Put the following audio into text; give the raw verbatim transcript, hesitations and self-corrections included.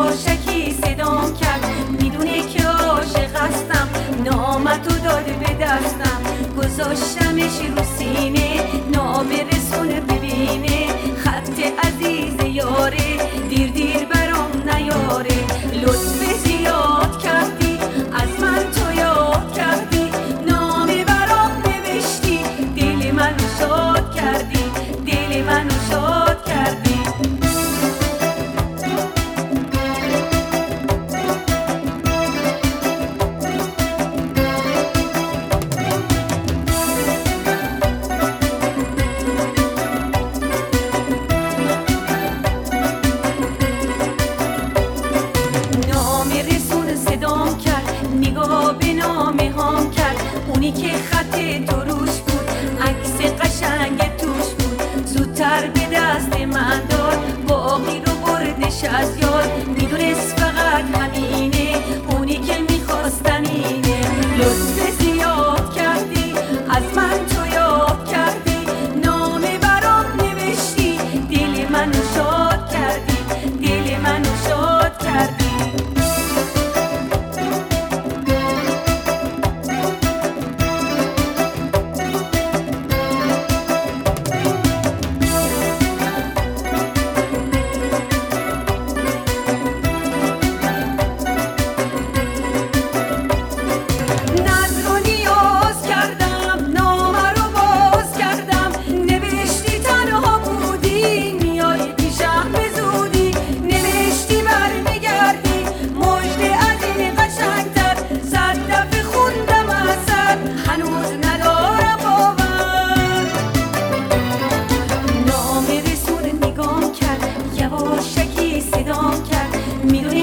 یواشکی صدام کرد، میدونه که عاشق هستم، نامتو داده به دستم، گذاشتمش رو سینه، نامه رسون ببینه، خط عزیز یاره، دیر دیر برام نیاره، لطف زیاد کردی، از من تو یاد کردی، نامه برام نوشتی، دل منو شاد کردی، دل منو شاد کردی. نگاه به نامه هام کرد، اونی که خط تو روش بود، عکس قشنگ توش بود، زودتر به دست من داد، باقی رو بردش از یاد، میدونست فقط همینه، اونی که میخواستم اینه، لطف زیاد کردی، از من تو یاد کردی، نامه برام نوشتی، دل منو شاد کردی، دل منو شاد کردی. میدونی